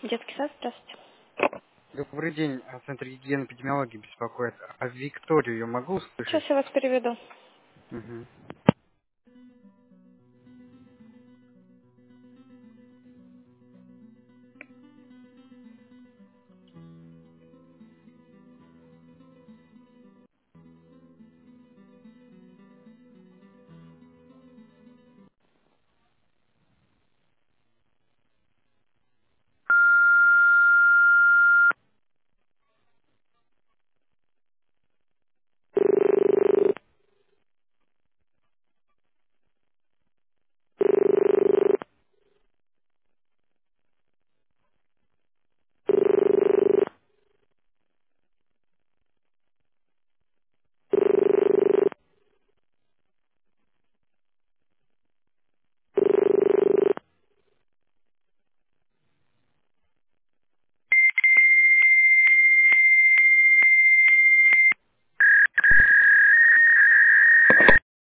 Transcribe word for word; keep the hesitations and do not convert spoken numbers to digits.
Детский сад, здравствуйте. Добрый день, а, Центр гигиены и эпидемиологии беспокоит. А Викторию я могу Сейчас услышать? я вас переведу. Мгм.